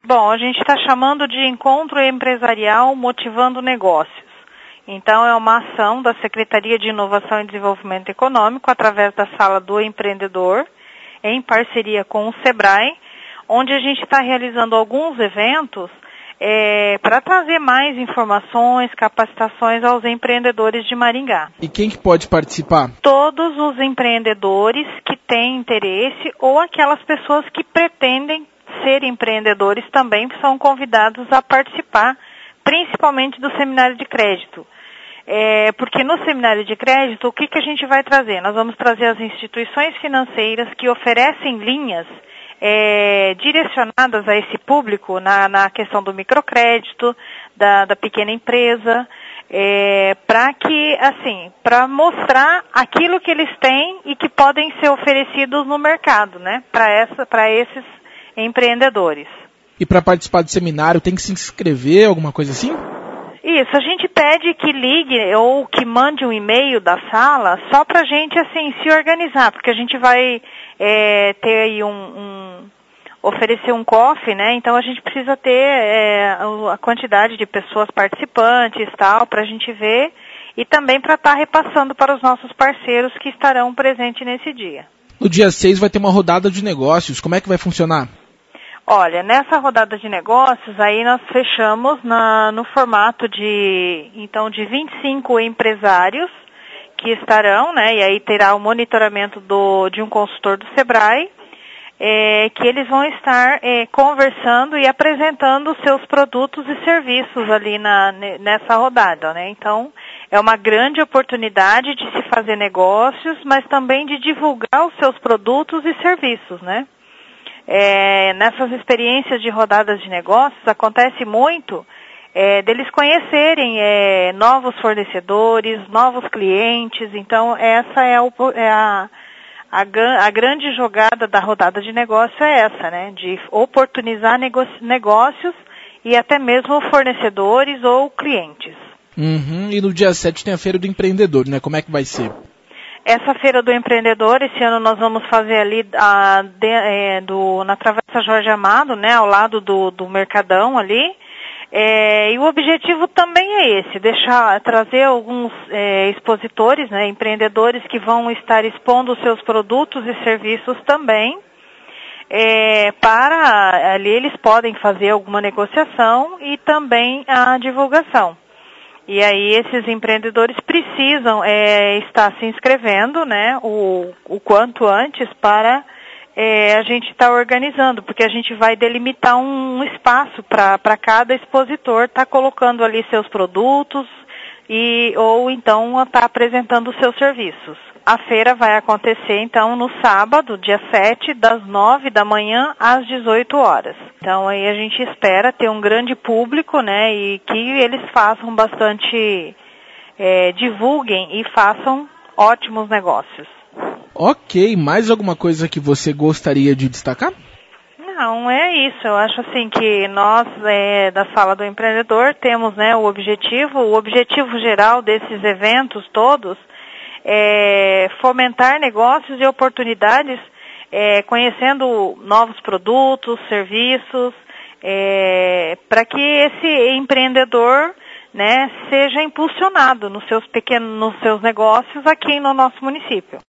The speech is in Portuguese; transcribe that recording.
Bom, a gente está chamando de Encontro Empresarial Motivando Negócios. Então, é uma ação da Secretaria de Inovação e Desenvolvimento Econômico, através da Sala do Empreendedor, em parceria com o SEBRAE, onde a gente está realizando alguns eventos para trazer mais informações, capacitações aos empreendedores de Maringá. E quem que pode participar? Todos os empreendedores que têm interesse ou aquelas pessoas que pretendem ser empreendedores também são convidados a participar, principalmente do seminário de crédito. Porque no seminário de crédito, o que a gente vai trazer? Nós vamos trazer as instituições financeiras que oferecem linhas direcionadas a esse público na questão do microcrédito, da pequena empresa, para mostrar aquilo que eles têm e que podem ser oferecidos no mercado, né? Para esses empreendedores. E para participar do seminário tem que se inscrever, alguma coisa assim? Isso, a gente pede que ligue ou que mande um e-mail da sala só para a gente assim, se organizar, porque a gente vai ter aí oferecer um coffee, né? Então a gente precisa ter a quantidade de pessoas participantes tal, para a gente ver e também para estar repassando para os nossos parceiros que estarão presentes nesse dia. No dia 6 vai ter uma rodada de negócios, como é que vai funcionar? Olha, nessa rodada de negócios, aí nós fechamos no formato de 25 empresários que estarão, né, e aí terá o monitoramento de um consultor do SEBRAE, que eles vão estar conversando e apresentando os seus produtos e serviços ali nessa rodada, né. Então, é uma grande oportunidade de se fazer negócios, mas também de divulgar os seus produtos e serviços, né. Nessas experiências de rodadas de negócios, acontece muito deles conhecerem novos fornecedores, novos clientes. Então, essa a grande jogada da rodada de negócio é essa, né? De oportunizar negócios e até mesmo fornecedores ou clientes. Uhum. E no dia 7 tem a Feira do Empreendedor, né? Como é que vai ser? Essa Feira do Empreendedor, esse ano nós vamos fazer ali na Travessa Jorge Amado, né, ao lado do Mercadão ali. E o objetivo também é esse, trazer alguns expositores, né, empreendedores que vão estar expondo os seus produtos e serviços também. Para ali eles podem fazer alguma negociação e também a divulgação. E aí esses empreendedores precisam estar se inscrevendo, né, o quanto antes para a gente estar organizando, porque a gente vai delimitar um espaço para cada expositor estar colocando ali seus produtos ou então estar apresentando os seus serviços. A feira vai acontecer, então, no sábado, dia 7, das 9 da manhã às 18 horas. Então, aí a gente espera ter um grande público, né, e que eles façam bastante, divulguem e façam ótimos negócios. Ok, mais alguma coisa que você gostaria de destacar? Não, é isso. Eu acho assim que nós, da Sala do Empreendedor, temos, né, o objetivo geral desses eventos todos, fomentar negócios e oportunidades, conhecendo novos produtos, serviços, para que esse empreendedor, né, seja impulsionado nos seus negócios aqui no nosso município.